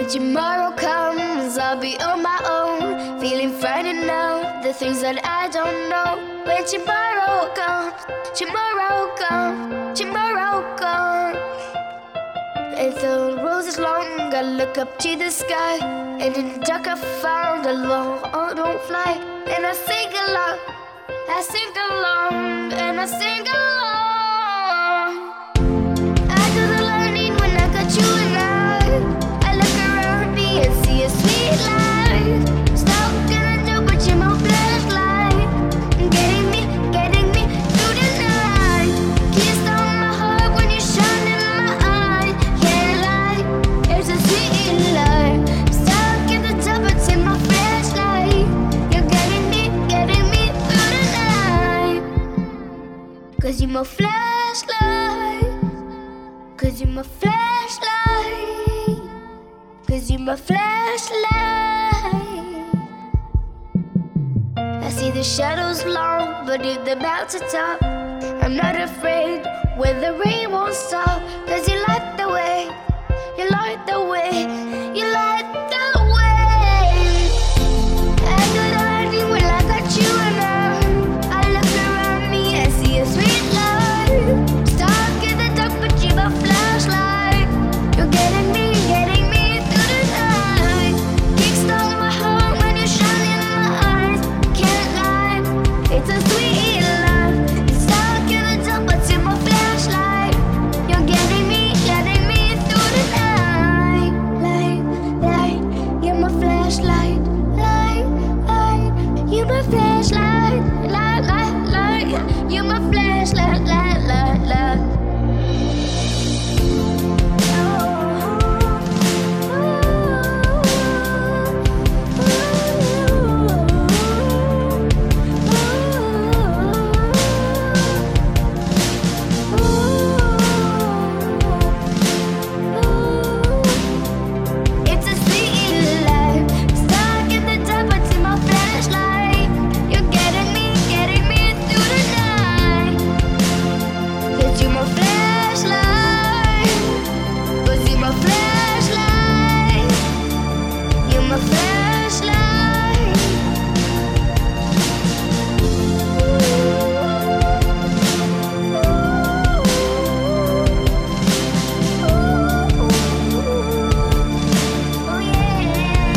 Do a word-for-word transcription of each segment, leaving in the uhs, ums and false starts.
tomorrow comes, I'll be on my own, feeling frightened now, the things that I don't know. When tomorrow comes, tomorrow comes, tomorrow comes, and the road is long, I look up to the sky, and in the dark I found a love, oh don't fly. And I sing along, I sing along, and I sing along. I do the learning when I got you and I. I look around me and see a sweet life. Stuck in the dark, but you're my flashlight, getting me, getting me through the night. Kiss on my heart when you shine in my eyes. Can't lie, it's a sweet life. Stuck in the dark, but you're my flashlight. You're getting me, getting me through the night. Cause you're my flashlight. Cause you're my flashlight. Cause you're my flashlight. I see the shadows long, but if they're about to top, I'm not afraid when the rain won't stop. Cause you light the way, you light the way, you light the way. I do the learning when I got you and I. I look around me and see a sweet life. Stuck in the dark, but you're my flashlight. You're getting me, getting me through the night. Kickstart my heart when you shine in my eyes. Can't lie, it's a sweet life. Stuck in the dark, but you're my flashlight. You're getting me, getting me through the night. Light, light, you're my flashlight. Light, light, you're my flashlight. Light, light, light, you're my flashlight. Light, light, light. It's a sweet life. Stuck in the dark, but you're my flashlight. You're getting me, getting me through the night. Cause you're my flashlight. Cause you're my flashlight. You're my flashlight. Oh yeah.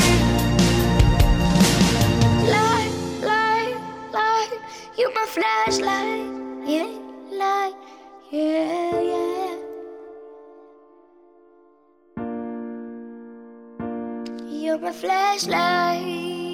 Light, light, light. You're my flashlight. Yeah, light. Yeah, yeah. You're my flashlight.